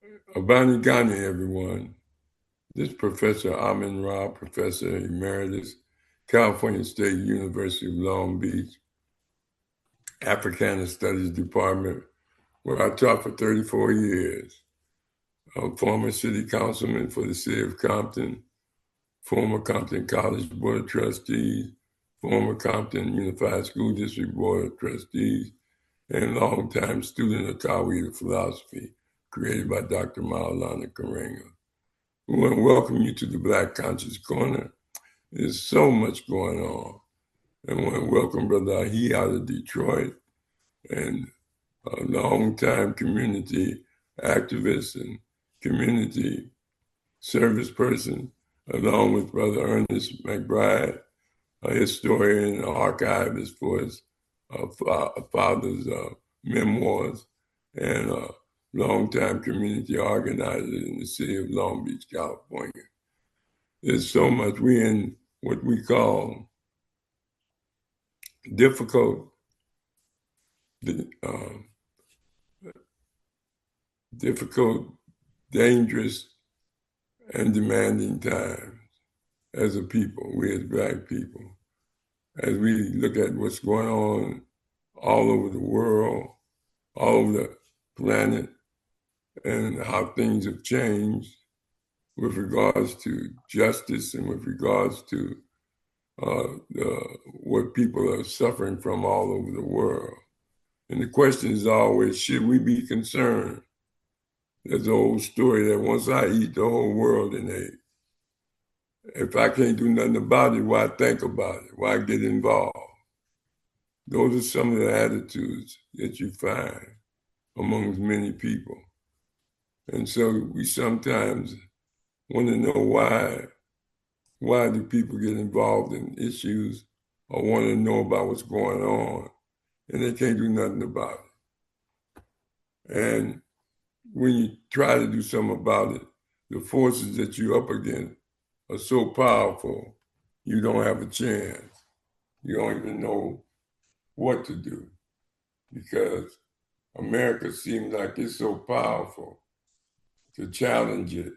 Abani Ghani, everyone. This is Professor Amin Ra, Professor Emeritus, California State University of Long Beach, Africana Studies Department, where I taught for 34 years. I'm former city councilman for the city of Compton, former Compton College Board of Trustees, former Compton Unified School District Board of Trustees, and longtime student of Taoist philosophy created by Dr. Maulana Karenga. We want to welcome you to the Black Conscious Corner. There's so much going on. And I want to welcome Brother Ahi out of Detroit and a longtime community activist and community service person, along with Brother Ernest McBride, a historian and archivist for his father's memoirs, and a longtime community organizer in the city of Long Beach, California. There's so much. We're in what we call difficult, dangerous, and demanding times as a people, we as Black people, as we look at what's going on all over the world, all over the planet, and how things have changed with regards to justice and with regards to what people are suffering from all over the world. And the question is always, should we be concerned? There's an old story that once I eat, the whole world in ate. If I can't do nothing about it, why think about it? Why get involved? Those are some of the attitudes that you find amongst many people. And so we sometimes want to know why do people get involved in issues or want to know about what's going on, and they can't do nothing about it. And when you try to do something about it, the forces that you're up against are so powerful, you don't have a chance. You don't even know what to do because America seems like it's so powerful to challenge it.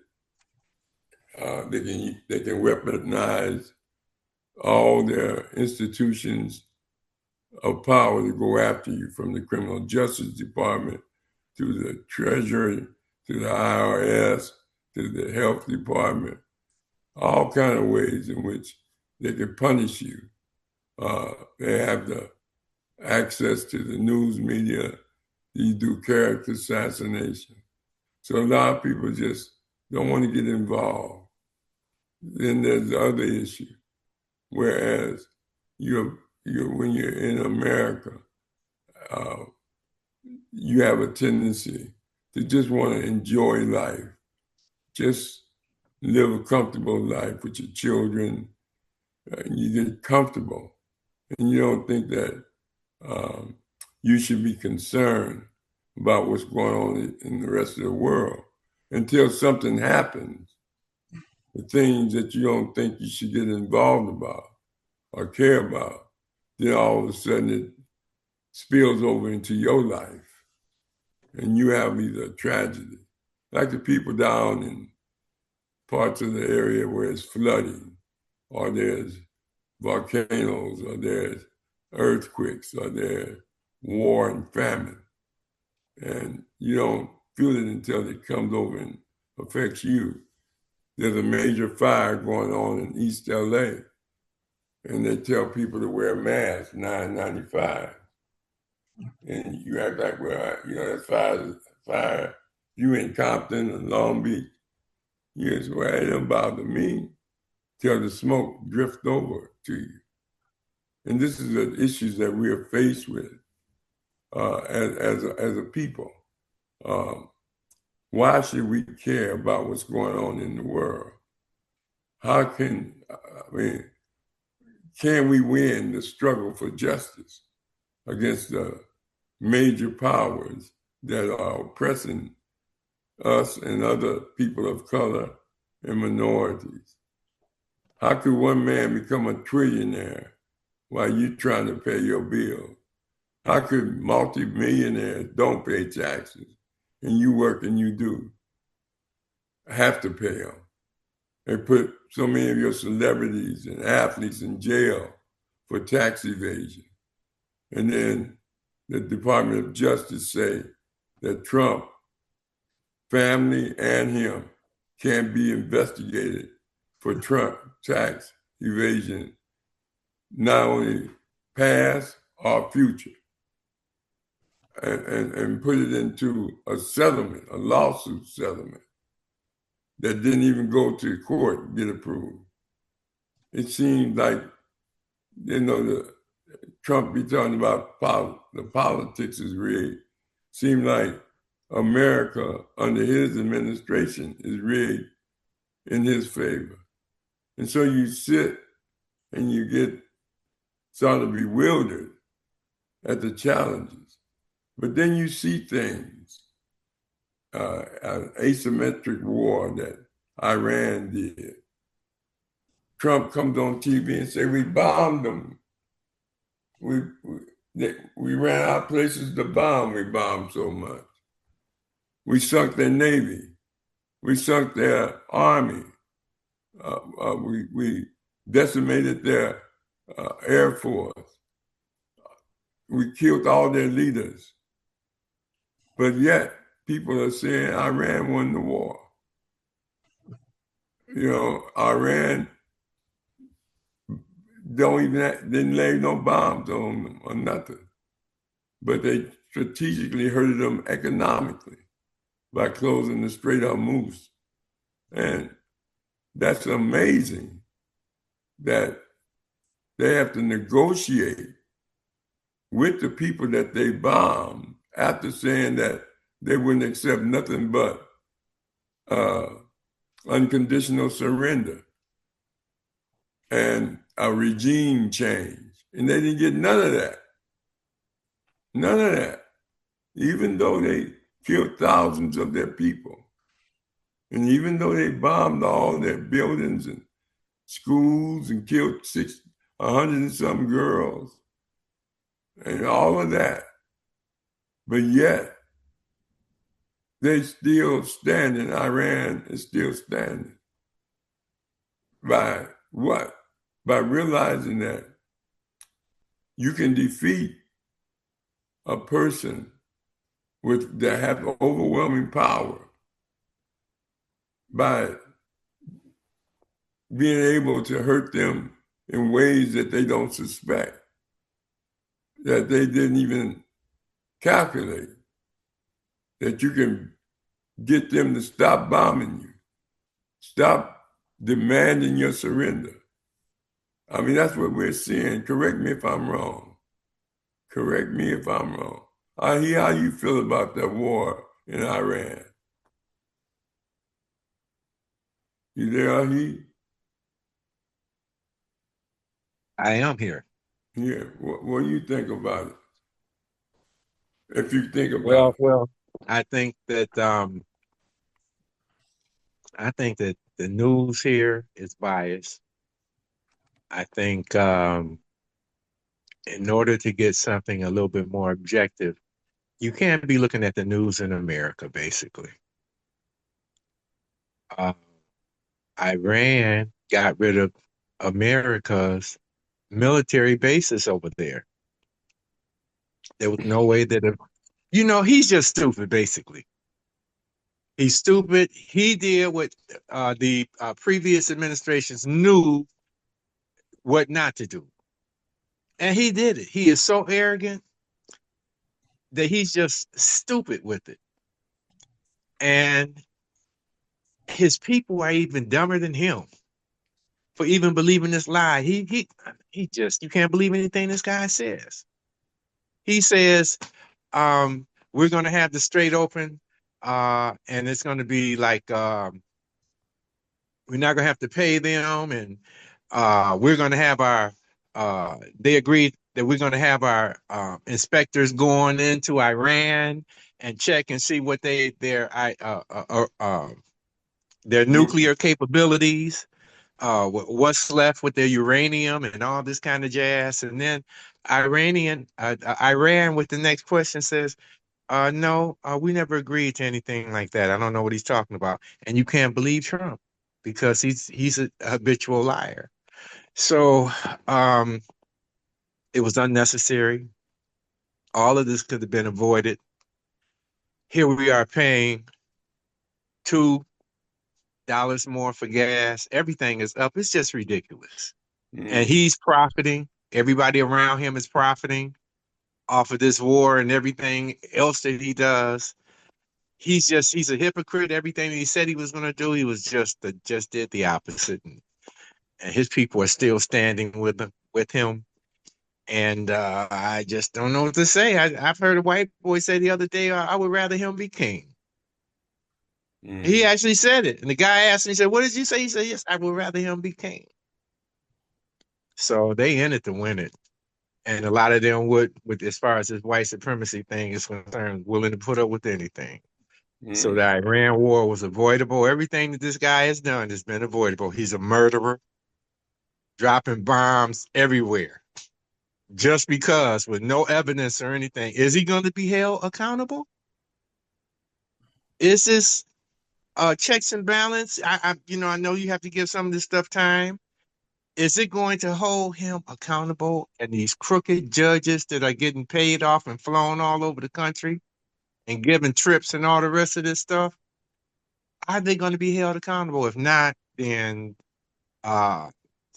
They can weaponize all their institutions of power to go after you, from the Criminal Justice Department to the Treasury to the IRS to the Health Department, all kind of ways in which they can punish you. They have the access to the news media. You do character assassination. So a lot of people just don't want to get involved. Then there's the other issue. Whereas when you're in America, you have a tendency to just want to enjoy life, just live a comfortable life with your children. You get comfortable, and you don't think that you should be concerned about what's going on in the rest of the world until something happens. The things that you don't think you should get involved about or care about, then all of a sudden it spills over into your life. And you have either a tragedy, like the people down in parts of the area where it's flooding, or there's volcanoes, or there's earthquakes, or there's war and famine. And you don't feel it until it comes over and affects you. There's a major fire going on in East LA, and they tell people to wear masks, $9.95. And you act like, well, that's fire. You in Compton and Long Beach. You just, well, it don't bother me till the smoke drifts over to you. And this is the issues that we are faced with as a people. Why should we care about what's going on in the world? Can we win the struggle for justice against the major powers that are oppressing us and other people of color and minorities? How could one man become a trillionaire while you're trying to pay your bills? How could multimillionaires don't pay taxes and you work and you do? have to pay them. They put so many of your celebrities and athletes in jail for tax evasion. And then the Department of Justice say that Trump, family, and him can be investigated for Trump tax evasion, not only past or future, and put it into a settlement, a lawsuit settlement that didn't even go to court and get approved. It seemed like, Trump be talking about the politics is rigged. Seemed like America under his administration is rigged in his favor. And so you sit and you get sort of bewildered at the challenges. But then you see things, an asymmetric war that Iran did. Trump comes on TV and say, we bombed them. We ran out of places to bomb. We bombed so much. We sunk their Navy. We sunk their Army. We decimated their Air Force. We killed all their leaders. But yet, people are saying Iran won the war. Iran didn't lay no bombs on them or nothing. But they strategically hurted them economically by closing the Strait of Hormuz. And that's amazing that they have to negotiate with the people that they bombed after saying that they wouldn't accept nothing but unconditional surrender and a regime change. And they didn't get none of that. None of that. Even though they killed thousands of their people. And even though they bombed all their buildings and schools and killed 100 and some girls and all of that. But yet, they still standing. Iran is still standing. By what? By realizing that you can defeat a person that have overwhelming power by being able to hurt them in ways that they don't suspect, that they didn't even calculate, that you can get them to stop bombing you, stop demanding your surrender. I mean, that's what we're seeing. Correct me if I'm wrong. Correct me if I'm wrong. I hear how you feel about that war in Iran. You there, Ahi? I am here. Yeah. What do you think about it? If you think about it. Well, I think that the news here is biased. I think in order to get something a little bit more objective, you can't be looking at the news in America, basically. Iran got rid of America's military bases over there. There was no way that, he's just stupid, basically. He's stupid. He did what the previous administrations knew what not to do. And he did it. He is so arrogant that he's just stupid with it. And his people are even dumber than him for even believing this lie. He just, you can't believe anything this guy says. He says, we're going to have the strait open, and it's going to be like, we're not going to have to pay them, and we're going to have they agreed that we're going to have our inspectors going into Iran and check and see what their nuclear capabilities, what's left with their uranium and all this kind of jazz. And then Iran with the next question says, No, we never agreed to anything like that. I don't know what he's talking about. And you can't believe Trump because he's a habitual liar. So um, it was unnecessary. All of this could have been avoided. Here we are paying $2 more for gas. Everything is up. It's just ridiculous. And Mm. he's profiting. Everybody around him is profiting off of this war and everything else that he does. He's a hypocrite. Everything he said he was going to do, he was just did the opposite. And his people are still standing with him. And I just don't know what to say. I've heard a white boy say the other day, I would rather him be king. He Mm. actually said it. And the guy asked him, he said, what did you say? He said, yes, I would rather him be king. So they in it to win it. And a lot of them would, with as far as this white supremacy thing is concerned, willing to put up with anything. So the Mm. Iran war was avoidable. Everything that this guy has done has been avoidable. He's a murderer, dropping bombs everywhere. Just because, with no evidence or anything, is he going to be held accountable? Is this checks and balance? I know you have to give some of this stuff time. Is it going to hold him accountable? And these crooked judges that are getting paid off and flown all over the country and given trips and all the rest of this stuff, are they going to be held accountable? If not, then uh,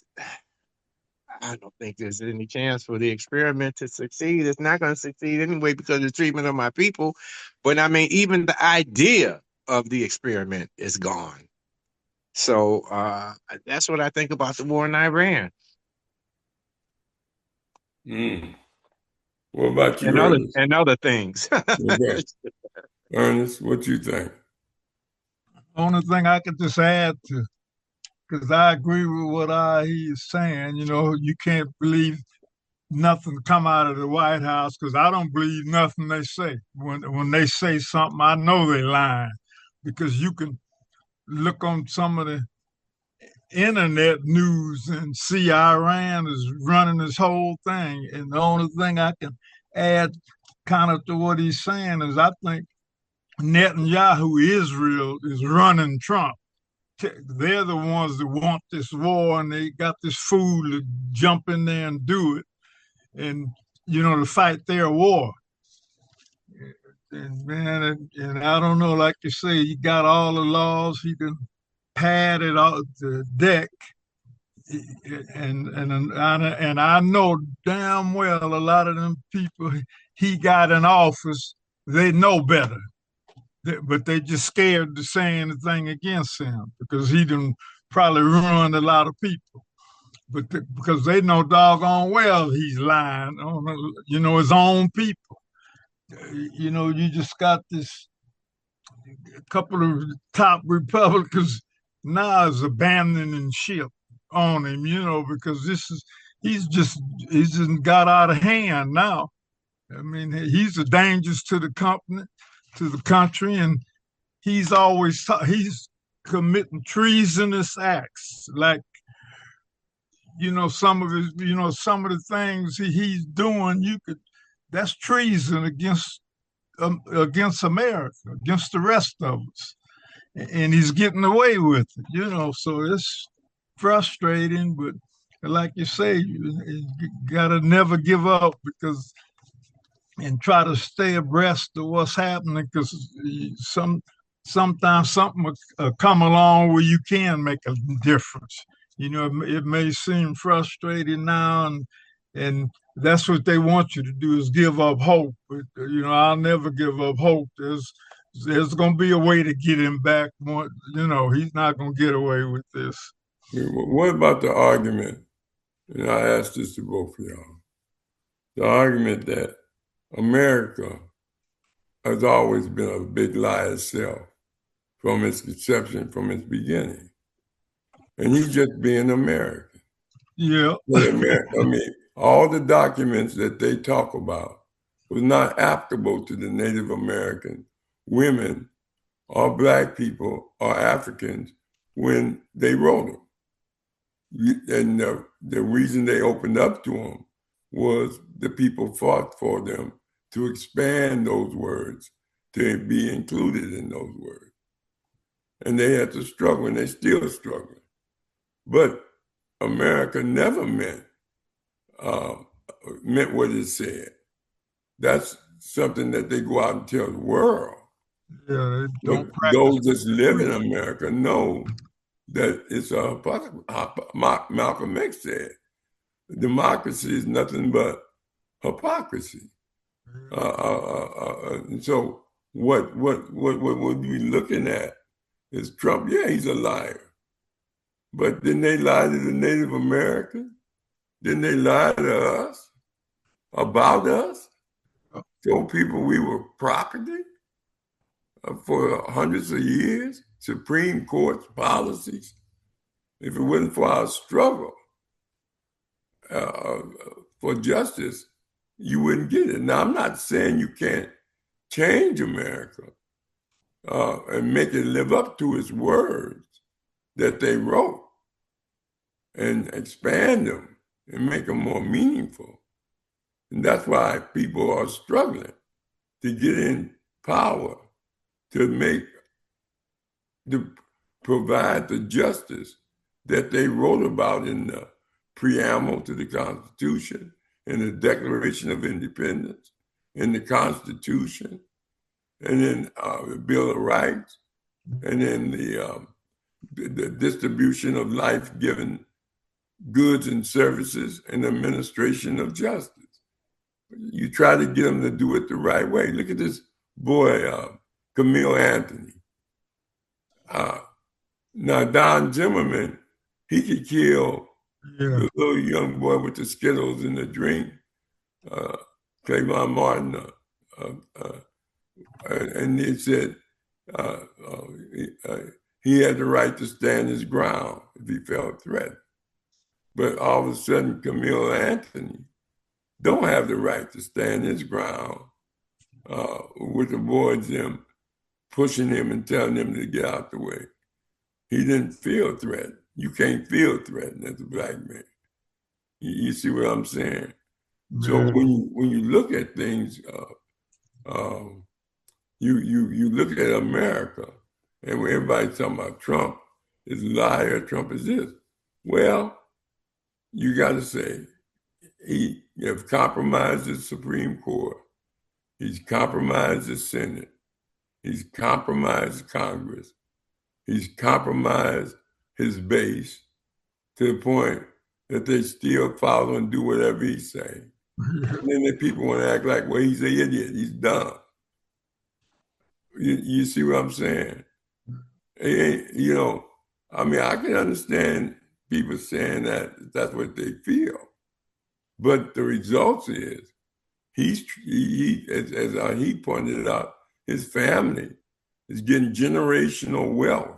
I don't think there's any chance for the experiment to succeed. It's not going to succeed anyway because of the treatment of my people. But I mean, even the idea of the experiment is gone. So that's what I think about the war in Iran Mm. What about and you, other Ernest? and other things. Okay. Ernest, what you think? Only thing I could just add to, because I agree with what he is saying. You can't believe nothing come out of the White House because I don't believe nothing they say. When they say something, I know they lying because you can look on some of the internet news and see Iran is running this whole thing. And the only thing I can add kind of to what he's saying is I think Netanyahu, Israel, is running Trump. They're the ones that want this war and they got this fool to jump in there and do it and to fight their war. And man, and I don't know, like you say, he got all the laws, he can pad it all the deck. And I know damn well a lot of them people he got in office, they know better, but they just scared to say anything against him because he done probably ruined a lot of people. But because they know doggone well he's lying on his own people. You just got this couple of top Republicans now is abandoning ship on him, because he's just got out of hand now. I mean, he's a danger to the company, to the country, and he's committing treasonous acts like some of the things he's doing. That's treason against America, against the rest of us, and he's getting away with it. So it's frustrating, but like you say, you gotta never give up and try to stay abreast of what's happening because sometimes something will come along where you can make a difference. It may seem frustrating now, and that's what they want you to do is give up hope. But I'll never give up hope. There's going to be a way to get him back. He's not going to get away with this. What about the argument? And I asked this to both of y'all. The argument that America has always been a big lie itself from its conception, from its beginning. And he's just being American. Yeah. I mean, all the documents that they talk about was not applicable to the Native American women or Black people or Africans when they wrote them. And the reason they opened up to them was the people fought for them to expand those words, to be included in those words. And they had to struggle, and they're still struggling. But America never meant what it said. That's something that they go out and tell the world. Yeah, they don't But practice. those that live in America know that it's Malcolm X said, democracy is nothing but hypocrisy. And so what we're looking at is Trump. Yeah, he's a liar. But didn't they lie to the Native Americans? Didn't they lie to us about us? Told people we were property for hundreds of years? Supreme Court's policies. If it wasn't for our struggle for justice, you wouldn't get it. Now, I'm not saying you can't change America and make it live up to its words that they wrote and expand them and make them more meaningful. And that's why people are struggling to get in power, to provide the justice that they wrote about in the preamble to the Constitution, in the Declaration of Independence, in the Constitution, and in the Bill of Rights, and in the distribution of life-giving goods and services and administration of justice. You try to get them to do it the right way. Look at this boy, Camille Anthony. Now, Don Zimmerman, he could kill the little young boy with the Skittles in the drink, Trayvon Martin, and he said he had the right to stand his ground if he felt threatened. But all of a sudden, Camille Anthony don't have the right to stand his ground with the boys them pushing him and telling him to get out the way. He didn't feel threatened. You can't feel threatened as a black man. You see what I'm saying? Yeah. So when you look at things, you look at America, and when everybody's talking about Trump is a liar, Trump is this. Well, you got to say he has compromised the Supreme Court. He's compromised the Senate. He's compromised Congress. He's compromised his base to the point that they still follow and do whatever he say. And then the people want to act like, well, he's an idiot. He's dumb. You see what I'm saying? You know, I mean, I can understand people saying that that's what they feel. But the results is, as he pointed out, his family is getting generational wealth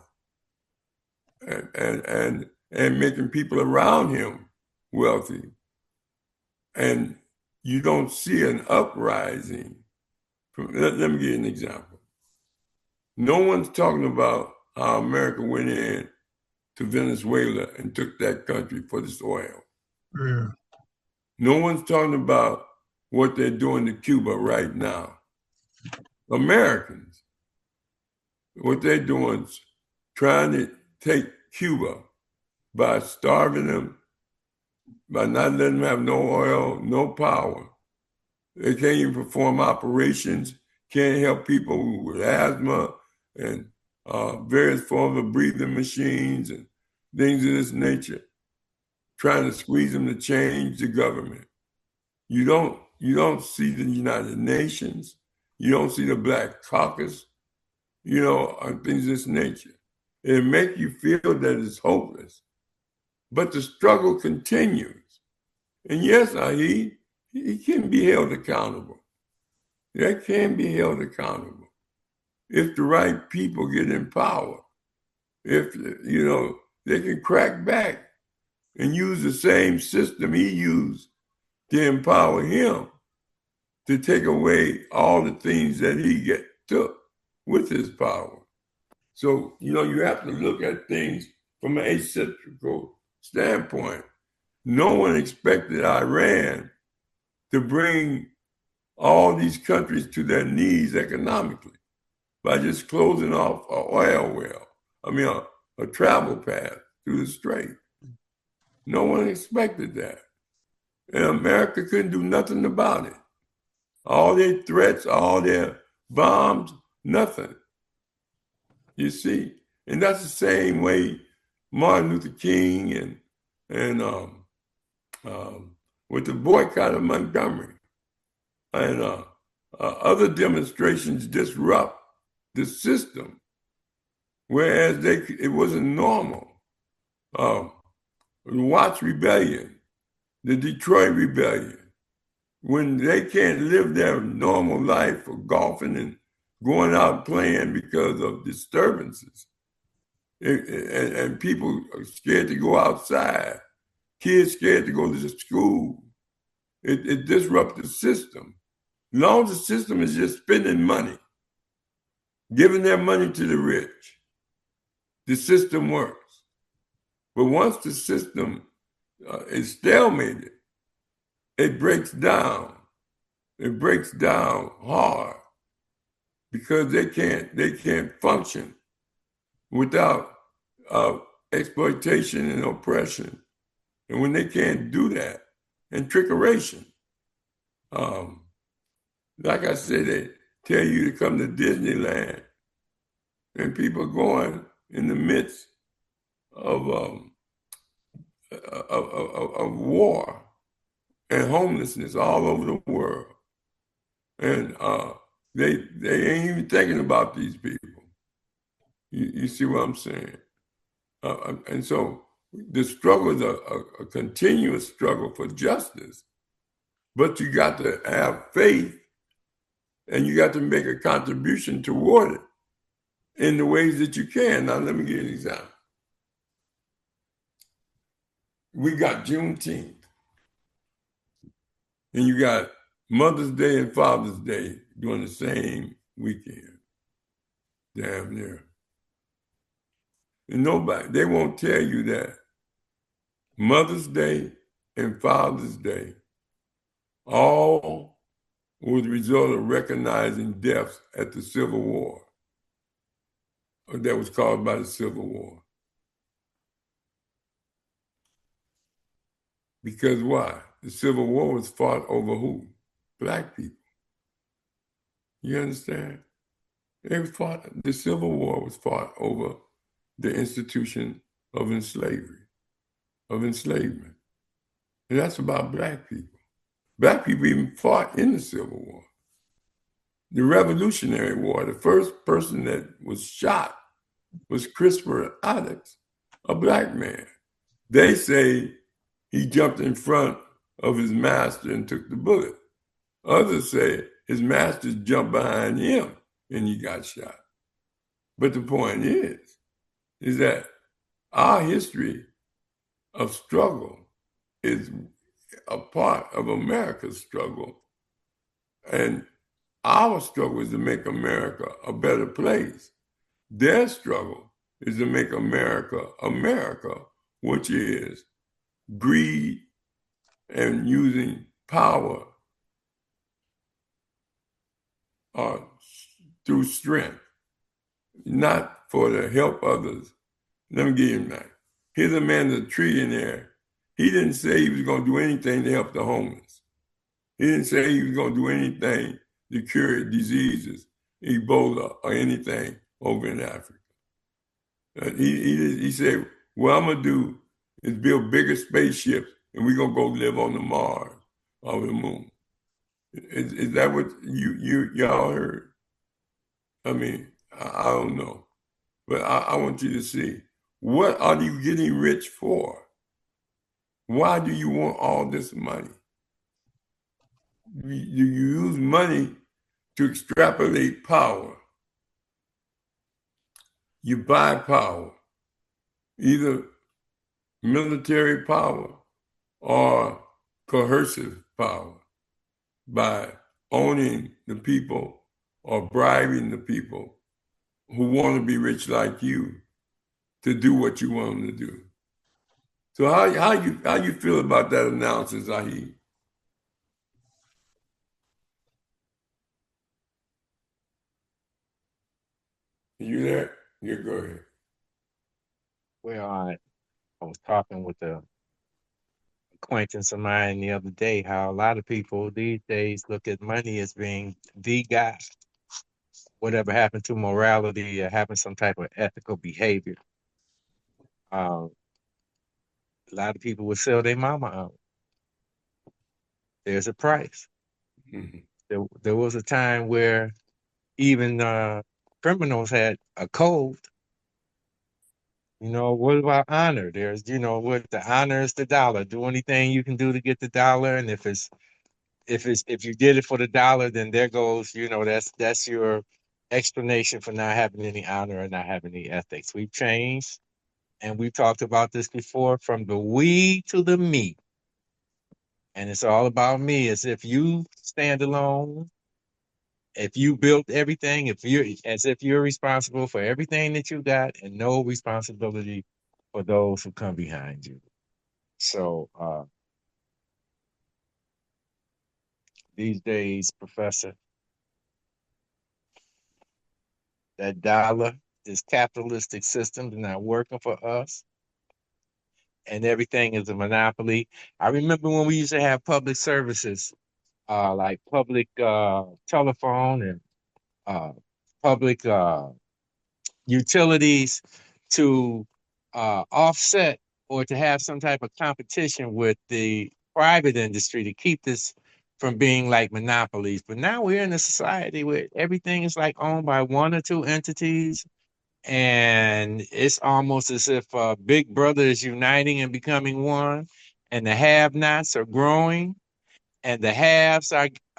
and making people around him wealthy. And you don't see an uprising. Let me give you an example. No one's talking about how America went in to Venezuela and took that country for this oil. Yeah. No one's talking about what they're doing to Cuba right now. Americans, what they're doing is trying to take Cuba by starving them, by not letting them have no oil, no power. They can't even perform operations, can't help people with asthma and various forms of breathing machines and things of this nature, trying to squeeze them to change the government. You don't see the United Nations. You don't see the Black Caucus, you know, things of this nature. It makes you feel that it's hopeless. But the struggle continues. And yes, he can be held accountable. They can be held accountable if the right people get in power. If, you know, they can crack back and use the same system he used to empower him to take away all the things that he took with his power. So, you know, you have to look at things from an asymmetrical standpoint. No one expected Iran to bring all these countries to their knees economically by just closing off an oil well. I mean, a travel path through the strait. No one expected that. And America couldn't do nothing about it. All their threats, all their bombs, nothing. You see? And that's the same way Martin Luther King and with the boycott of Montgomery and other demonstrations disrupt the system, whereas it wasn't normal. The Watts Rebellion, the Detroit Rebellion, when they can't live their normal life of golfing and going out playing because of disturbances, and people are scared to go outside, kids scared to go to school. It disrupts the system. As long as the system is just spending money, giving their money to the rich, the system works. But once the system is stalemated, it breaks down. It breaks down hard because they can't function without exploitation and oppression. And when they can't do that, and trickeration, like I said, they tell you to come to Disneyland, and people going in the midst of war and homelessness all over the world, and they ain't even thinking about these people. You see what I'm saying? And so the struggle is a continuous struggle for justice, but you got to have faith, and you got to make a contribution toward it in the ways that you can. Now, let me give you an example. We got Juneteenth, and you got Mother's Day and Father's Day during the same weekend, damn near. And they won't tell you that Mother's Day and Father's Day all was the result of recognizing deaths at the Civil War, or that was caused by the Civil War. Because why? The Civil War was fought over who? Black people. You understand? The Civil War was fought over the institution of enslavement. And that's about Black people. Black people even fought in the Civil War. The Revolutionary War, the first person that was shot was Christopher Attucks, a Black man. They say he jumped in front of his master and took the bullet. Others say his master jumped behind him and he got shot. But the point is that our history of struggle is a part of America's struggle. And our struggle is to make America a better place. Their struggle is to make America, which is greed and using power through strength, not for the help others. Let me give you that. Here's a man that's a trillionaire. He didn't say he was going to do anything to help the homeless. He didn't say he was going to do anything to cure diseases, Ebola, or anything over in Africa. He said, what I'm going to do is build bigger spaceships, and we're going to go live on the Mars or the moon. Is that what y'all heard? I mean, I don't know. But I want you to see, what are you getting rich for? Why do you want all this money? You use money to extrapolate power. You buy power, either military power or coercive power, by owning the people or bribing the people who want to be rich like you to do what you want them to do. So how you feel about that analysis, Zahid? You there? Yeah, go ahead. Well, I was talking with a acquaintance of mine the other day how a lot of people these days look at money as being the God. Whatever happened to morality or having some type of ethical behavior. Um, a lot of people would sell their mama out. There's a price. Mhm. There was a time where even criminals had a code. What about honor? There's, what the honor is the dollar. Do anything you can do to get the dollar, and if you did it for the dollar, then there goes, that's your explanation for not having any honor and not having any ethics. We've changed, and we've talked about this before, from the we to the me, and it's all about me. As if you stand alone, if you built everything, if you're responsible for everything that you got, and no responsibility for those who come behind you. So these days, Professor, that dollar, this capitalistic system is not working for us, and everything is a monopoly. I remember when we used to have public services, like public telephone and uh, public utilities to offset or to have some type of competition with the private industry to keep this from being like monopolies. But now we're in a society where everything is like owned by one or two entities. And it's almost as if Big Brother is uniting and becoming one, and the have-nots are growing, and the haves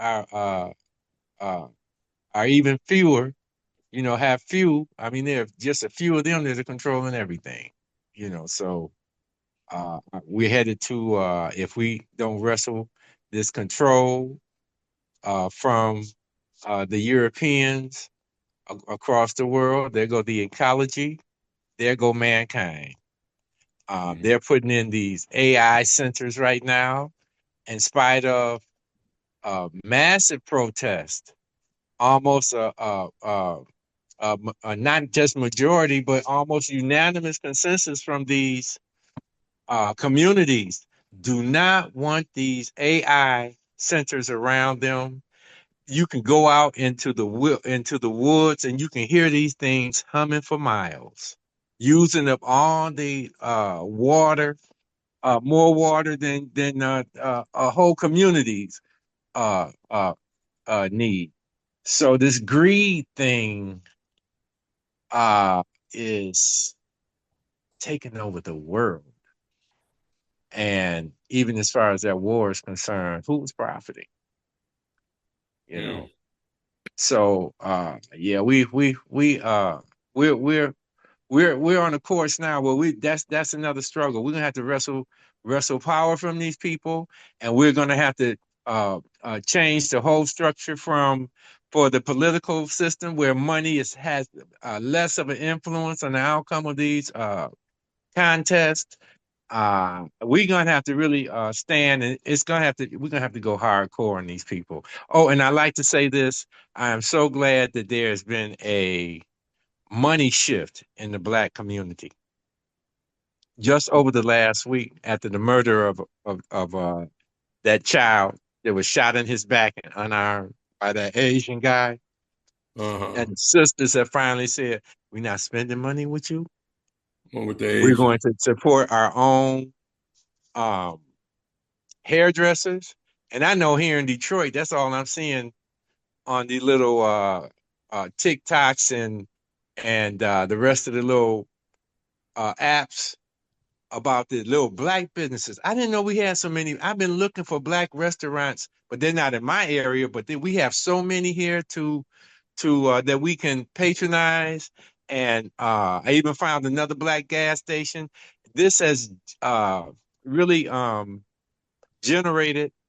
uh, are even fewer, have few. I mean, there are just a few of them that are controlling everything, So we're headed to, if we don't wrestle this control from the Europeans across the world, there go the ecology, there go mankind. Mhm. They're putting in these AI centers right now, in spite of massive protest, almost not just majority, but almost unanimous consensus from these communities do not want these AI centers around them. You can go out into the woods and you can hear these things humming for miles, using up all the water, more water than whole communities uh, uh, need. So this greed thing uh, is taking over the world. And even as far as that war is concerned, who's profiting? You Mm. know. So yeah, we're we're we're on a course now where we that's another struggle. We're gonna have to wrestle power from these people, and we're gonna have to change the whole structure from for the political system where money has less of an influence on the outcome of these contests. We're gonna have to really stand, and we're gonna have to go hardcore on these people. Oh, and I like to say this: I am so glad that there has been a money shift in the Black community just over the last week after the murder of that child that was shot in his back and unarmed by that Asian guy. Uh-huh. And the sisters have finally said, "We're not spending money with you. One with the We're Asian. going to support our own um, hairdressers." And I know here in Detroit, that's all I'm seeing on the little TikToks and the rest of the little apps about the little Black businesses. I didn't know we had so many. I've been looking for Black restaurants, but they're not in my area. But we have so many here to that we can patronize. And I even found another Black gas station. This has really generated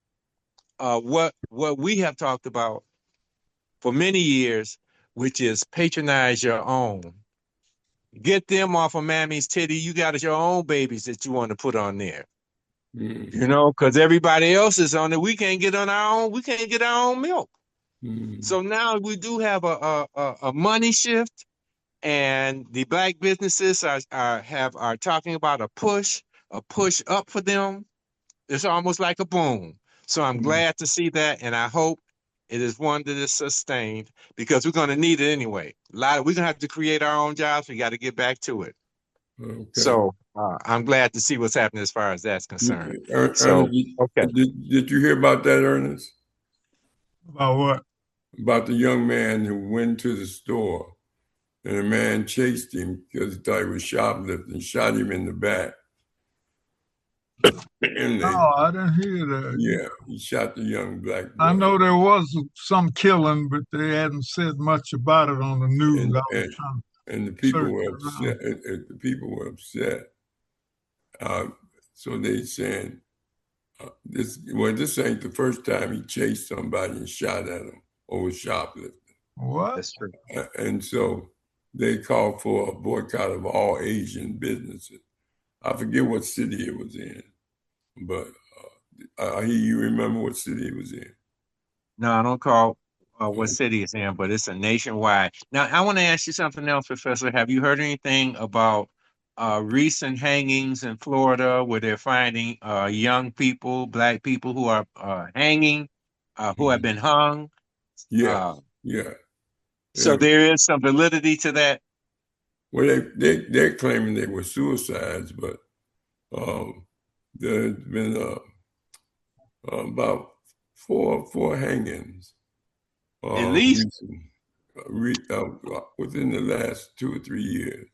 what we have talked about for many years, which is patronize your own. Get them off of Mammy's titty. You got your own babies that you want to put on there. Mm. Because everybody else is on it. We can't get on our own. We can't get our own milk. Mm. So now we do have a money shift, and the black businesses are talking about a push up for them. It's almost like a boom. So I'm glad to see that, and I hope it is one that is sustained because we're going to need it anyway. We're going to have to create our own jobs. We got to get back to it. Okay. So I'm glad to see what's happening as far as that's concerned. Ernest, okay. Did you hear about that, Ernest? About what? About the young man who went to the store and a man chased him because he thought he was shoplifting, shot him in the back. No, I didn't hear that. Yeah, he shot the young black boy. I know there was some killing, but they hadn't said much about it on the news. And the people were upset. The people were upset. So they saying this ain't the first time he chased somebody and shot at him or was shoplifting. What? That's true. And so they called for a boycott of all Asian businesses. I forget what city it was in, but you remember what city it was in? No, I don't call what city it's in, but it's a nationwide. Now, I want to ask you something else, Professor. Have you heard anything about recent hangings in Florida where they're finding young people, black people who are hanging, who have been hung? Yeah. So there is some validity to that. Well, they're claiming they were suicides, but there's been about four hangings. At least within the last 2 or 3 years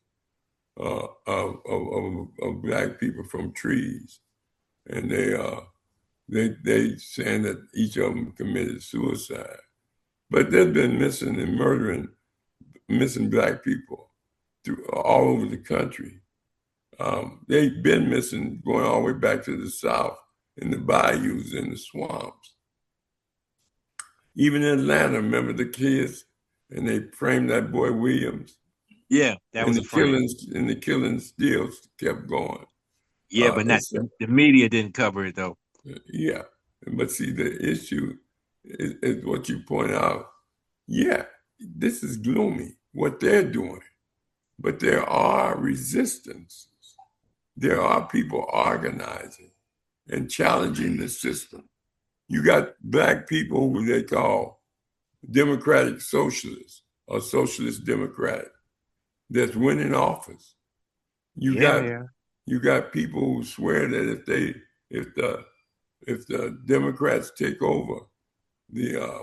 of black people from trees, and they saying that each of them committed suicide. But they've been missing and missing black people all over the country. They've been missing going all the way back to the South in the bayous and the swamps. Even in Atlanta, remember the kids? And they framed that boy Williams. Yeah, that was the killings still kept going. Yeah, but the media didn't cover it though. Yeah, but see, the issue is what you point out. Yeah, this is gloomy, what they're doing. But there are resistances. There are people organizing and challenging the system. You got black people who they call democratic socialists or socialist democratic that's winning office. You got people who swear that if the Democrats take over the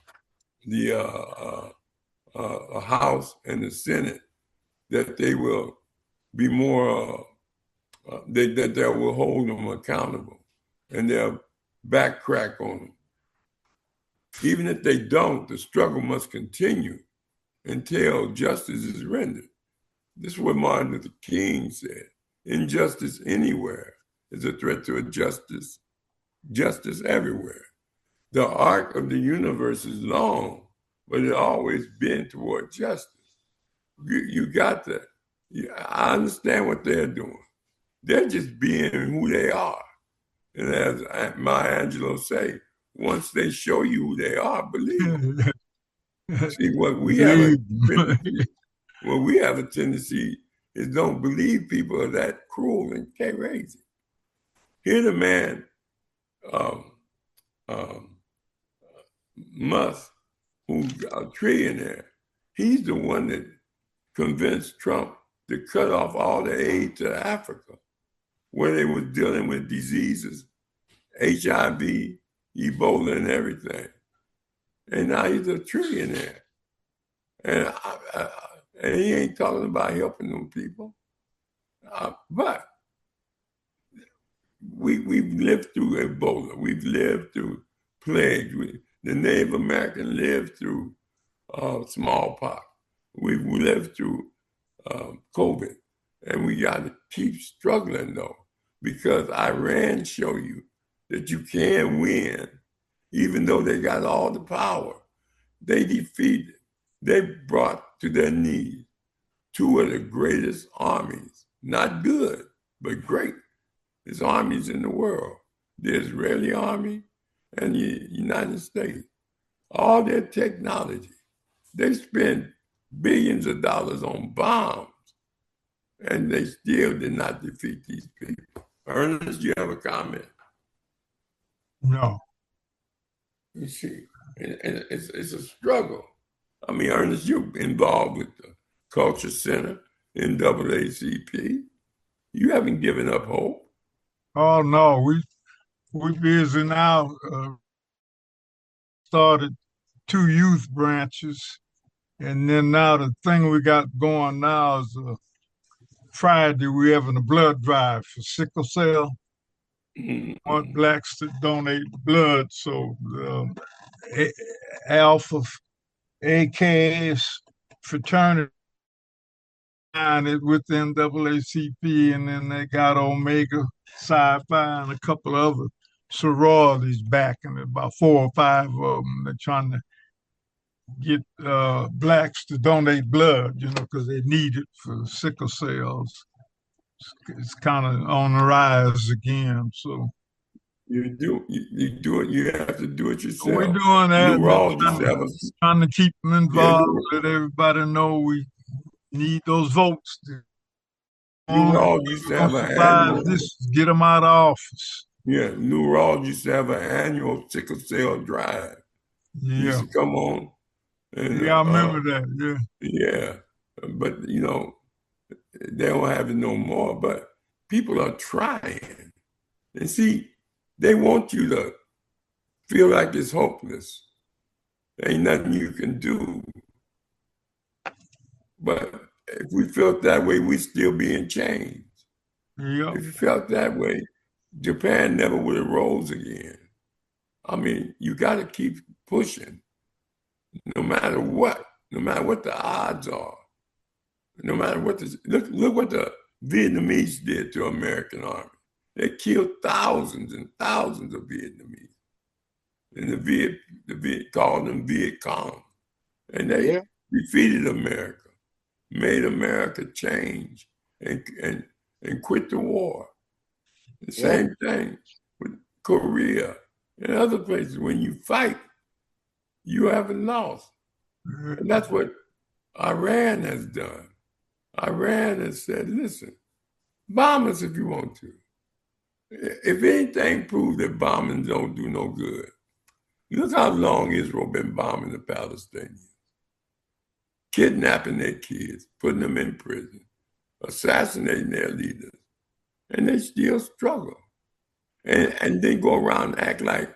House and the Senate, that they will be more that they will hold them accountable and they'll backtrack on them. Even if they don't, the struggle must continue until justice is rendered. This is what Martin Luther King said. Injustice anywhere is a threat to justice everywhere. The arc of the universe is long, but it always bent toward justice. You got that. I understand what they're doing. They're just being who they are. And as Maya Angelou say, once they show you who they are, believe them. See, what we have a tendency is don't believe people are that cruel and crazy. Here the man, Musk, who's a trillionaire, he's the one that convinced Trump to cut off all the aid to Africa, where they were dealing with diseases, HIV, Ebola, and everything. And now he's a trillionaire. And he ain't talking about helping them people. But we've lived through Ebola. We've lived through plagues. The Native American lived through smallpox. We've lived through COVID. And we got to keep struggling, though, because Iran show you that you can win, even though they got all the power. They defeated. They brought to their knees two of the greatest armies, not good, but great. There's armies in the world. The Israeli army and the United States. All their technology. They spend billions of dollars on bombs, and they still did not defeat these people. Ernest, you have a comment? No. You see, and it's a struggle. I mean, Ernest, you're involved with the Culture Center, NAACP. You haven't given up hope. Oh no, we busy now. Started 2 youth branches, and then now the thing we got going now is Friday we having a blood drive for sickle cell. Want blacks to donate blood, so Alpha AKS fraternity and it with NAACP, and then they got Omega Sci-Fi and a couple of other sororities backing it, about 4 or 5 of them. They're trying to get blacks to donate blood, because they need it for sickle cells. It's kind of on the rise again. So you do it. You have to do it yourself. we're doing that. Trying to keep them involved. Let everybody know we need those votes. New Ross used to have an annual. Get them out of office. Yeah, New Ross used to have an annual sickle cell drive. Yeah, he used to come on. And, I remember that. Yeah, but they don't have it no more. But people are trying, and see, they want you to feel like it's hopeless. There ain't nothing you can do. But if we felt that way, we'd still be in chains. Yep. If you felt that way, Japan never would have rose again. I mean, you got to keep pushing, no matter what the odds are. No matter what look what the Vietnamese did to American army. They killed thousands and thousands of Vietnamese, and the Viet called them Viet Cong, and they defeated America, made America change, and quit the war. The same thing with Korea and other places. When you fight, you haven't lost. And that's what Iran has done. Iran has said, listen, bomb us if you want to. If anything proves that bombing don't do no good, look how long Israel been bombing the Palestinians, kidnapping their kids, putting them in prison, assassinating their leaders, and they still struggle. And then go around and act like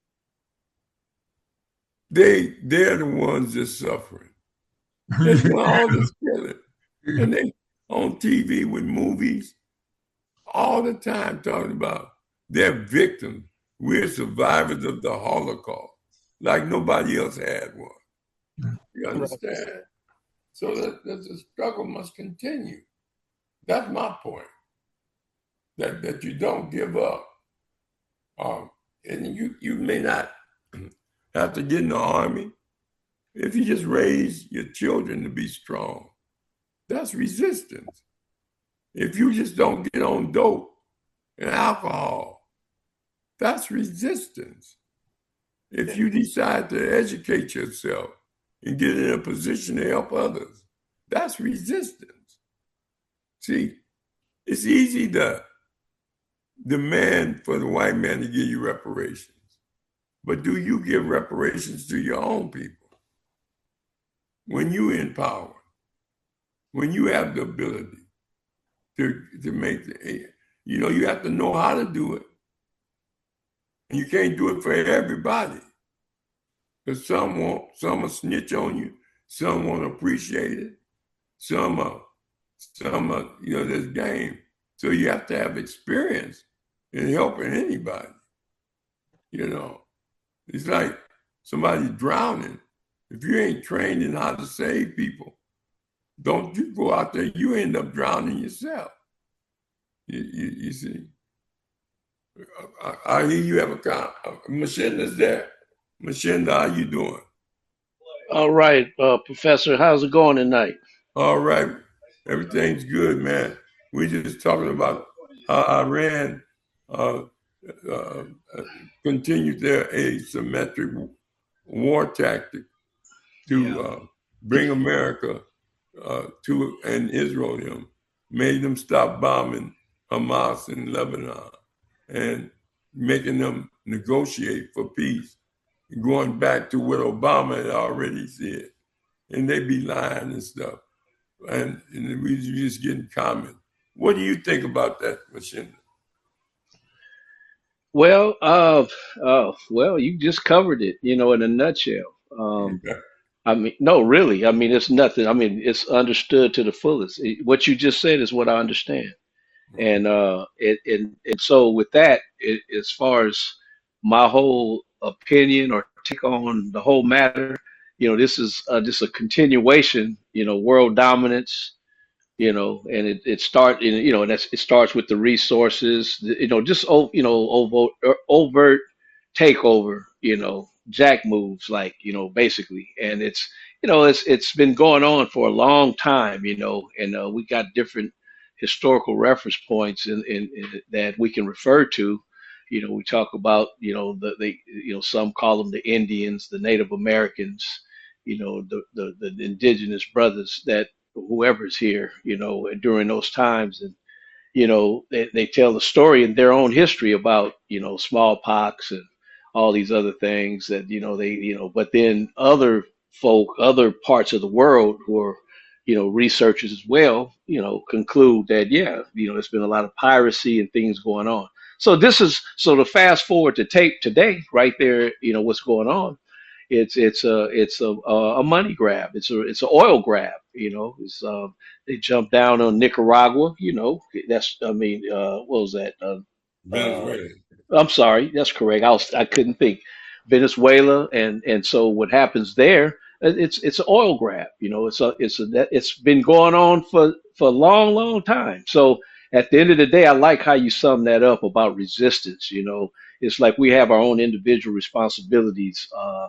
they're the ones that's suffering. They're doing all this killing. And they on TV with movies all the time talking about they're victims. We're survivors of the Holocaust, like nobody else had one. You understand? So the struggle must continue. That's my point. That you don't give up. And you may not have to get in the army if you just raise your children to be strong. That's resistance. If you just don't get on dope and alcohol, that's resistance. If you decide to educate yourself and get in a position to help others, that's resistance. See, it's easy to demand for the white man to give you reparations, but do you give reparations to your own people? When you're in power, when you have the ability to make you have to know how to do it. And you can't do it for everybody. Because some will snitch on you, some won't appreciate it, some this game. So you have to have experience in helping anybody. It's like somebody drowning. If you ain't trained in how to save people, don't you go out there, you end up drowning yourself. You see. I hear you have a Machinda's there. Machinda, how you doing? All right, Professor, how's it going tonight? All right. Everything's good, man. We're just talking about how Iran continued their asymmetric war tactic to bring America to and Israel them, made them stop bombing Hamas in Lebanon and making them negotiate for peace, going back to what Obama had already said. And they be lying and stuff. And we just getting comments. What do you think about that, Machinda? Well, well, you just covered it, in a nutshell. I mean, no, really. I mean, it's nothing. I mean, it's understood to the fullest. What you just said is what I understand. And and so with that, as far as my whole opinion or take on the whole matter, this is just a continuation. World dominance. And and it starts with the resources. Just overt takeover. Jack moves, like, basically. And it's been going on for a long time. And we got different historical reference points in that we can refer to. We talk about, some call them the Indians, the Native Americans, the indigenous brothers that whoever's here, during those times. And, they tell the story in their own history about, smallpox and all these other things that, but then other folk, other parts of the world who are, researchers as well, conclude that, yeah, there's been a lot of piracy and things going on. So to fast forward to tape today, right there, what's going on. It's a money grab. It's an oil grab. They jumped down on Nicaragua. That's, I mean, what was that? Uh, Venezuela. I'm sorry, that's correct. I couldn't think. Venezuela, and so what happens there? It's an oil grab. It's been going on for a long, long time. So at the end of the day, I like how you sum that up about resistance. It's like we have our own individual responsibilities,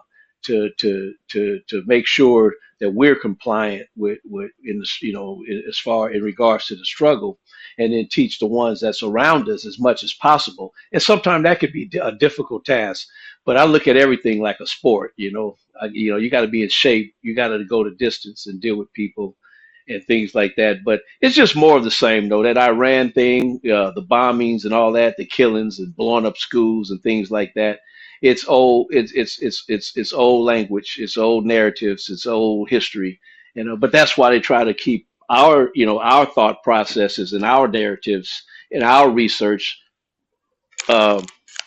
to make sure that we're compliant with in the, as far in regards to the struggle, and then teach the ones that's around us as much as possible. And sometimes that could be a difficult task, but I look at everything like a sport. You got to be in shape. You got to go the distance and deal with people and things like that. But it's just more of the same, though. That Iran thing, the bombings and all that, the killings and blowing up schools and things like that. It's old. It's old language. It's old narratives. It's old history. But that's why they try to keep our thought processes and our narratives and our research, uh,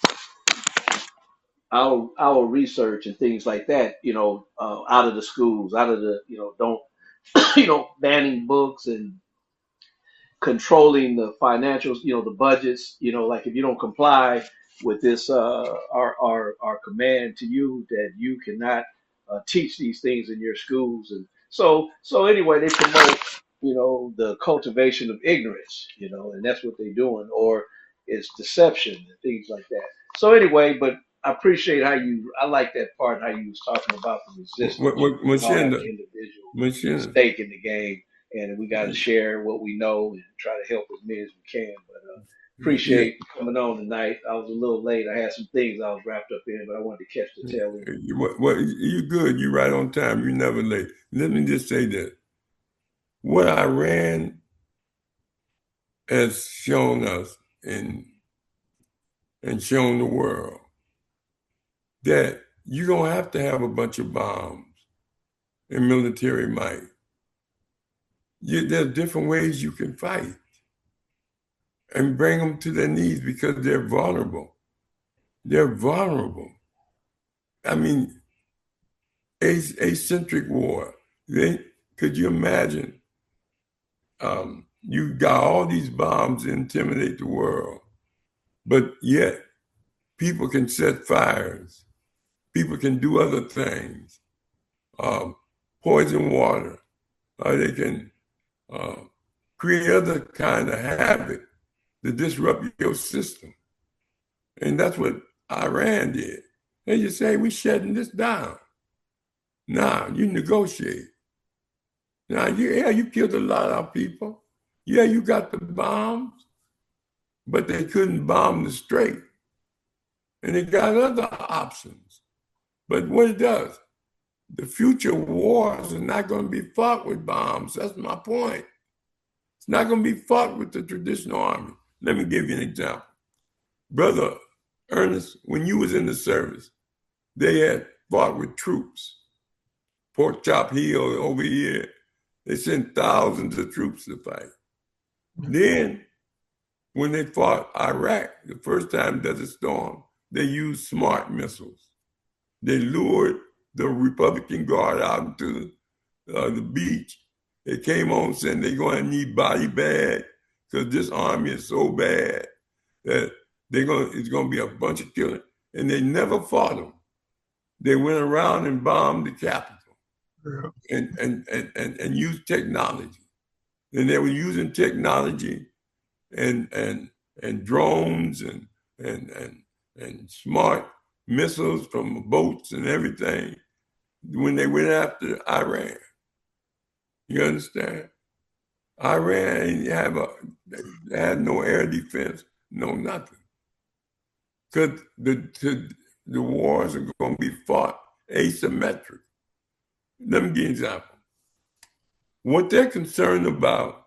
our research and things like that, out of the schools, out of the, don't, banning books and controlling the financials, the budgets, like if you don't comply with this, our command to you that you cannot teach these things in your schools. And so anyway, they promote, the cultivation of ignorance, and that's what they're doing, or it's deception and things like that. So anyway, but I appreciate I like that part, how you was talking about the resistance. We all have an individual stake in the game, and we got to share what we know and try to help as many as we can. But appreciate you coming on tonight. I was a little late. I had some things I was wrapped up in, but I wanted to catch the tail end. Well, you good. You right on time. You never late. Let me just say that what Iran has shown us and shown the world that you don't have to have a bunch of bombs and military might. There's different ways you can fight and bring them to their knees because they're vulnerable. They're vulnerable. I mean, asymmetric war. Could you imagine? You got all these bombs to intimidate the world, but yet people can set fires. People can do other things, poison water. They can create other kind of havoc to disrupt your system. And that's what Iran did. They just say, we're shutting this down. Now, you negotiate. Now, you killed a lot of people. Yeah, you got the bombs, but they couldn't bomb the strait. And they got other options. But what it does, the future wars are not going to be fought with bombs. That's my point. It's not going to be fought with the traditional army. Let me give you an example. Brother Ernest, when you was in the service, they had fought with troops. Pork Chop Hill over here, they sent thousands of troops to fight. Then, when they fought Iraq, the first time Desert Storm, they used smart missiles. They lured the Republican Guard out into the beach. They came on saying they're going to need body bags because this army is so bad that it's going to be a bunch of killing. And they never fought them. They went around and bombed the capital and used technology. And they were using technology and drones and smart missiles from boats and everything when they went after Iran. You understand? Iran they had no air defense, no nothing. Because the wars are going to be fought asymmetric. Let me give you an example. What they're concerned about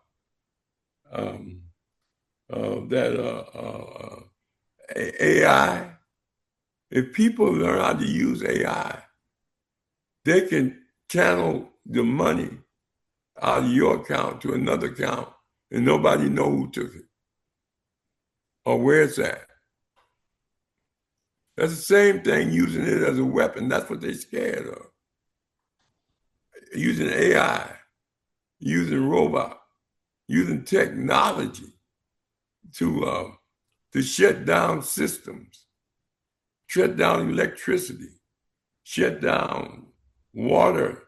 AI, if people learn how to use AI, they can channel the money out of your account to another account and nobody know who took it or where it's at. That's the same thing using it as a weapon. That's what they're scared of. Using AI, using robot, using technology to shut down systems, shut down electricity, shut down water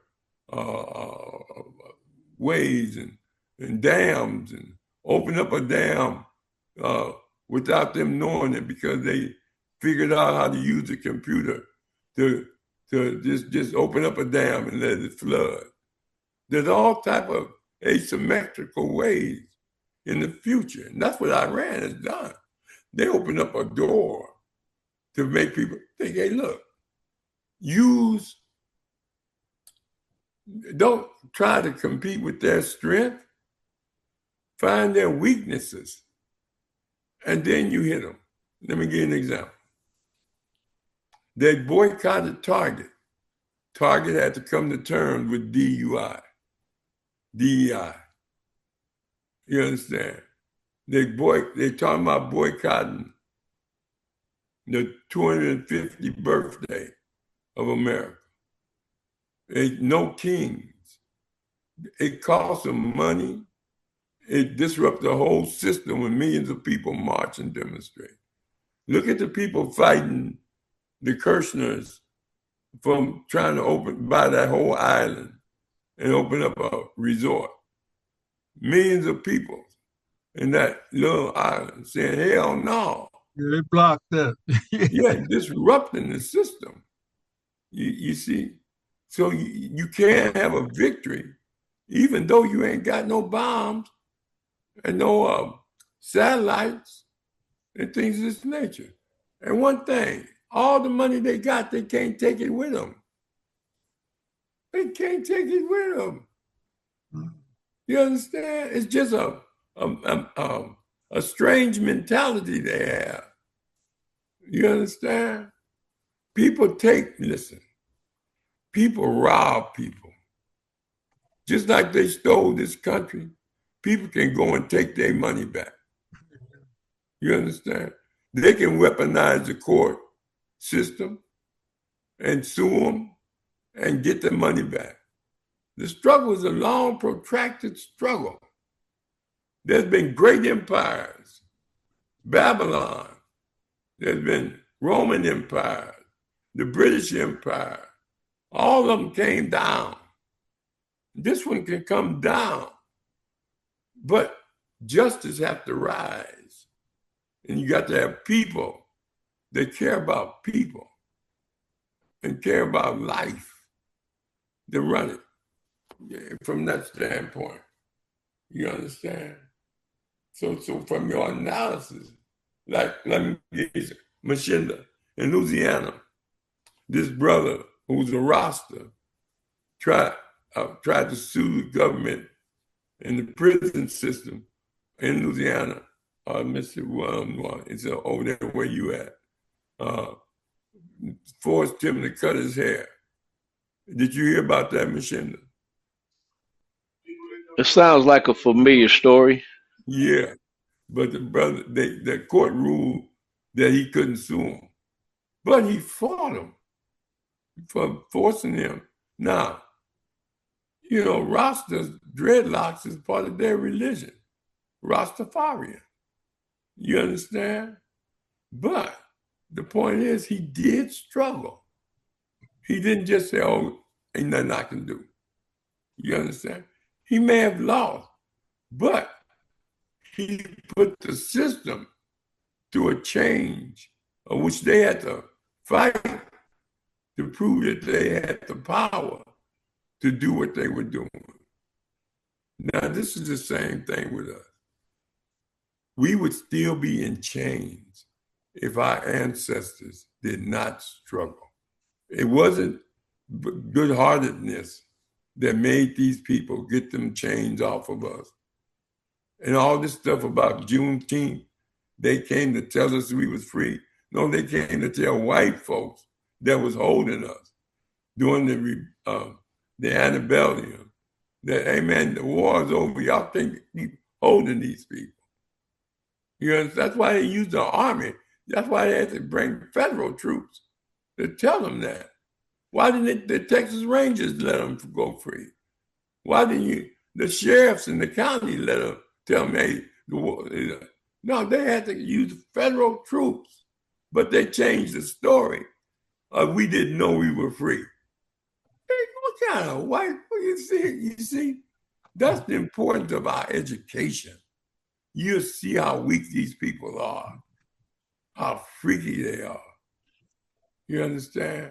ways and dams, and open up a dam without them knowing it because they figured out how to use a computer to just open up a dam and let it flood. There's all type of asymmetrical ways in the future. And that's what Iran has done. They open up a door to make people think, hey, look, don't try to compete with their strength. Find their weaknesses. And then you hit them. Let me give you an example. They boycotted Target. Target had to come to terms with DEI. You understand? They're talking about boycotting the 250th birthday of America. No kings. It costs them money. It disrupts the whole system when millions of people march and demonstrate. Look at the people fighting the Kirchners from trying to buy that whole island and open up a resort. Millions of people in that little island saying, hell no. Yeah, they blocked that. Yeah, disrupting the system. You see? So you can't have a victory even though you ain't got no bombs and no satellites and things of this nature. And one thing, all the money they got, they can't take it with them. They can't take it with them. You understand? It's just a strange mentality they have. You understand? People rob people. Just like they stole this country, people can go and take their money back. You understand? They can weaponize the court system and sue them and get their money back. The struggle is a long, protracted struggle. There's been great empires. Babylon. There's been Roman Empire, the British Empire. All of them came down. This one can come down. But justice has to rise. And you got to have people that care about people and care about life to run it. From that standpoint, you understand? So from your analysis, like let me give you Machinda in Louisiana, this brother who's a Rasta, tried to sue the government and the prison system in Louisiana, Mr. One, it's over there where you at, forced him to cut his hair. Did you hear about that, Mishinda? It sounds like a familiar story. Yeah, but the court ruled that he couldn't sue him, but he fought him for forcing him. Now, you know, Rastas, dreadlocks is part of their religion, Rastafarian. You understand? But the point is, he did struggle. He didn't just say, oh, ain't nothing I can do. You understand? He may have lost, but he put the system through a change of which they had to fight to prove that they had the power to do what they were doing. Now, this is the same thing with us. We would still be in chains if our ancestors did not struggle. It wasn't good-heartedness that made these people get them chains off of us. And all this stuff about Juneteenth, they came to tell us we was free. No, they came to tell white folks that was holding us during the antebellum that, hey man, the war is over. Y'all think keep holding these people. You know, that's why they used the army. That's why they had to bring federal troops to tell them that. Why didn't the Texas Rangers let them go free? Why didn't the sheriffs in the county let them tell them, hey, the war? No, they had to use federal troops, but they changed the story. We didn't know we were free. Hey, what kind of white? You see, that's the importance of our education. You see how weak these people are, how freaky they are. You understand?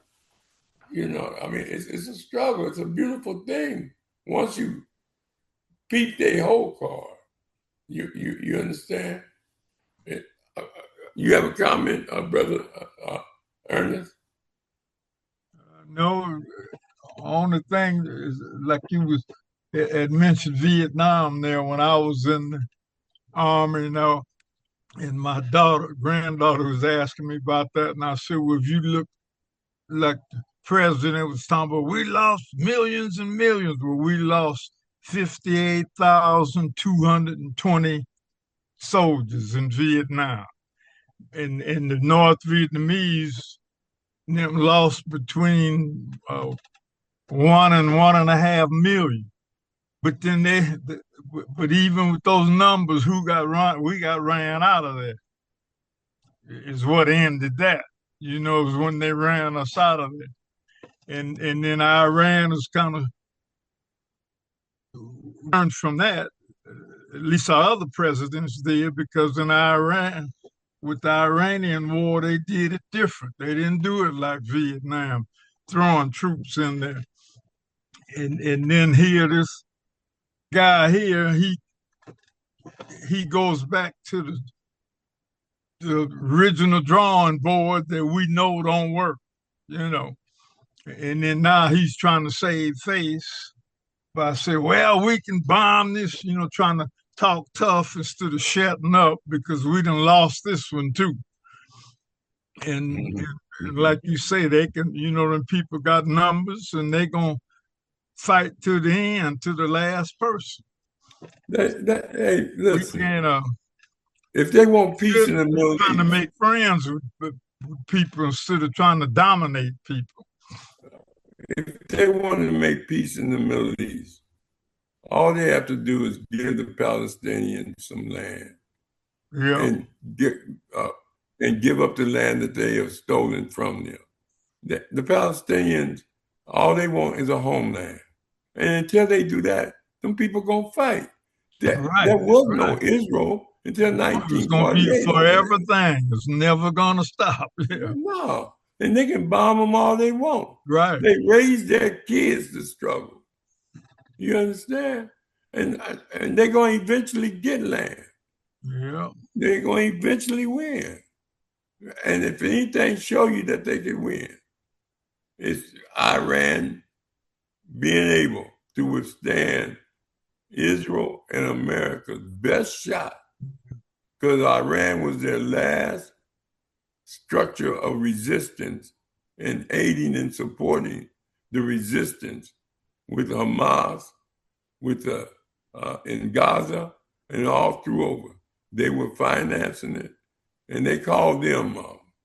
You know, I mean, it's a struggle. It's a beautiful thing. Once you peep their whole card, you understand? You have a comment, Brother Ernest? No, only thing is like you had mentioned Vietnam there when I was in the army, you know, and my granddaughter was asking me about that, and I said, well, if you look like the president was talking about, we lost millions and millions. Well, we lost 58,220 soldiers in Vietnam. And the North Vietnamese lost between 1 and 1.5 million. But then but even with those numbers, we got ran out of there. Is what ended that. You know, it was when they ran us out of it. And then Iran was kind of learned from that. At least our other presidents did, because in Iran, with the Iranian war, they did it different. They didn't do it like Vietnam, throwing troops in there. And then here, this guy here, he goes back to the original drawing board that we know don't work, you know. And then now he's trying to save face by saying, well, we can bomb this, you know, trying to talk tough instead of shutting up because we done lost this one too. And like you say, they can, you know, them people got numbers and they gonna fight to the end, to the last person. Hey, listen. We can't, if they want peace in the Middle East, trying to make friends with people instead of trying to dominate people. If they want to make peace in the Middle East, all they have to do is give the Palestinians some land, and give up the land that they have stolen from them. The Palestinians, all they want is a homeland, and until they do that, them people gonna fight. There was no Israel until 1948. It's gonna be forever thing. It's never gonna stop. Yeah. No. And they can bomb them all they want. Right. They raise their kids to struggle. You understand? And they're going to eventually get land. Yeah. They're going to eventually win. And if anything show you that they can win, it's Iran being able to withstand Israel and America's best shot, because Iran was their last structure of resistance and aiding and supporting the resistance with Hamas, with in Gaza, and all through over. They were financing it, and they called them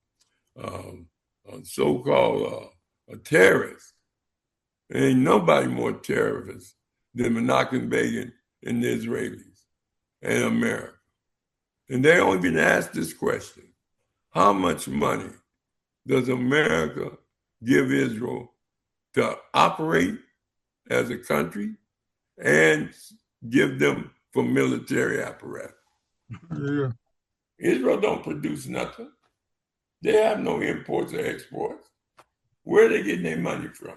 so-called terrorists. There ain't nobody more terrorist than Menachem Begin and the Israelis and America. And they only been asked this question: how much money does America give Israel to operate as a country and give them for military apparatus? Yeah. Israel don't produce nothing. They have no imports or exports. Where are they getting their money from?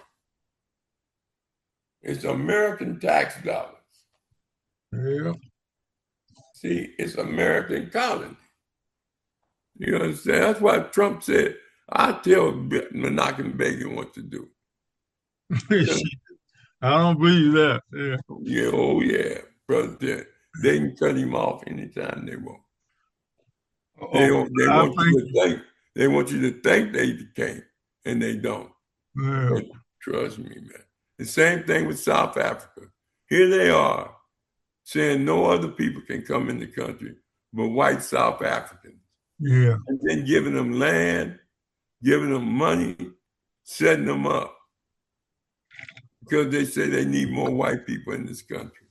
It's American tax dollars. Yeah. See, it's American colony. You understand? That's why Trump said, I tell Menachem Begin what to do. I don't believe that. Yeah. Yeah, oh yeah, brother. They can cut him off anytime they want. They want you to think. They want you to think they can't, and they don't. Yeah. But trust me, man. The same thing with South Africa. Here they are saying no other people can come in the country but white South Africans. Yeah. And then giving them land, giving them money, setting them up. Because they say they need more white people in this country.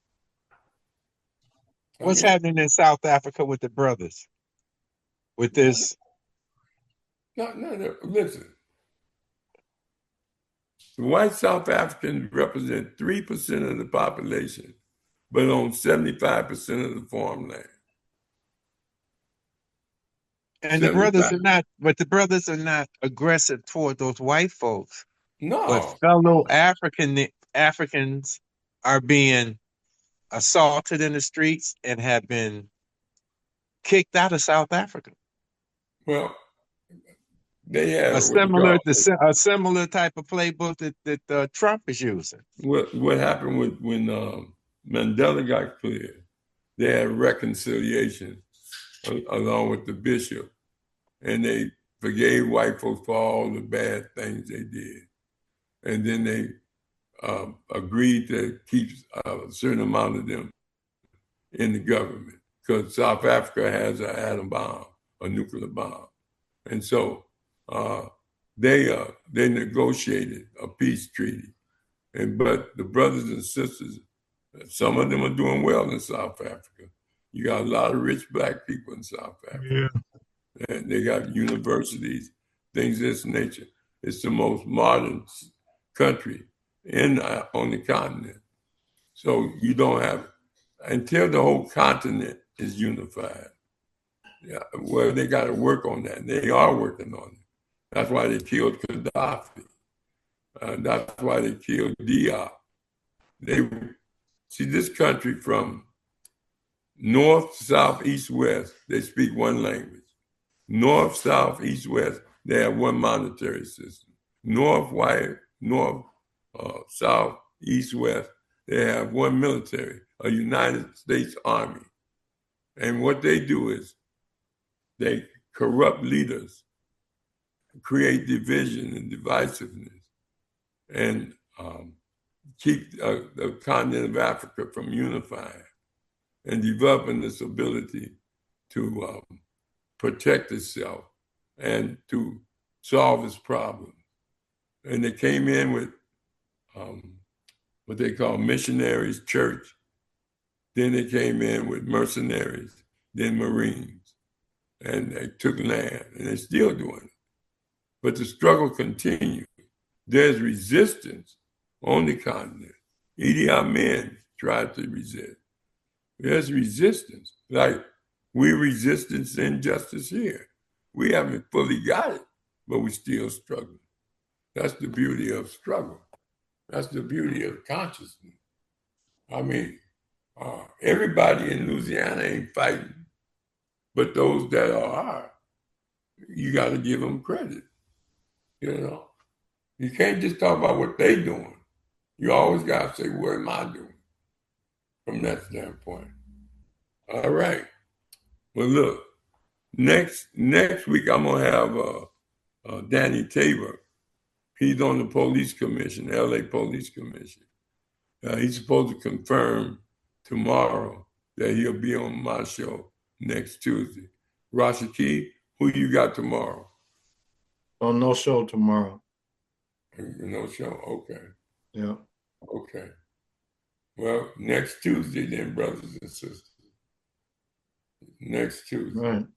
What's happening in South Africa with the brothers? With this? No, listen. The white South Africans represent 3% of the population, but own 75% of the farmland. And the brothers are not, but the brothers are not aggressive toward those white folks. No. But fellow Africans are being assaulted in the streets and have been kicked out of South Africa. Well, they have a similar type of playbook that Trump is using. What happened when Mandela got cleared? They had reconciliation along with the bishop, and they forgave white folks for all the bad things they did, and then they agreed to keep a certain amount of them in the government because South Africa has an atom bomb, a nuclear bomb, and so they negotiated a peace treaty, but the brothers and sisters, some of them are doing well in South Africa. You got a lot of rich black people in South Africa. Yeah. And they got universities, things of this nature. It's the most modern country on the continent. So you don't have, until the whole continent is unified. Yeah, well, they got to work on that. They are working on it. That's why they killed Gaddafi. That's why they killed Diop. See, this country from north, south, east, west, they speak one language. North, south, east, west, they have one monetary system. North, south, east, west, they have one military, a United States Army. And what they do is they corrupt leaders, create division and divisiveness, and keep the continent of Africa from unifying and developing this ability to protect itself and to solve its problems. And they came in with what they call missionaries, church. Then they came in with mercenaries, then Marines. And they took land, and they're still doing it. But the struggle continues. There's resistance on the continent. Idi Amin tried to resist. There's resistance. Like we resistance injustice here. We haven't fully got it, but we still struggling. That's the beauty of struggle. That's the beauty of consciousness. I mean, everybody in Louisiana ain't fighting, but those that are, you got to give them credit. You know, you can't just talk about what they're doing. You always got to say, what am I doing from that standpoint? All right. Well, look, next week I'm going to have Danny Tabor. He's on the police commission, LA Police Commission. He's supposed to confirm tomorrow that he'll be on my show next Tuesday. Rashaki, who you got tomorrow? Oh, no show tomorrow. No show? Okay. Yeah. Okay. Well, next Tuesday then, brothers and sisters. Next Tuesday. Right.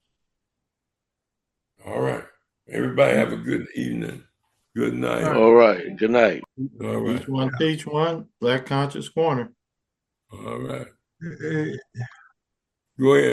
All right. Everybody have a good evening. Good night. All right. Good night. All right. Each one teach one. Black Conscious Corner. All right. Eh, Go ahead.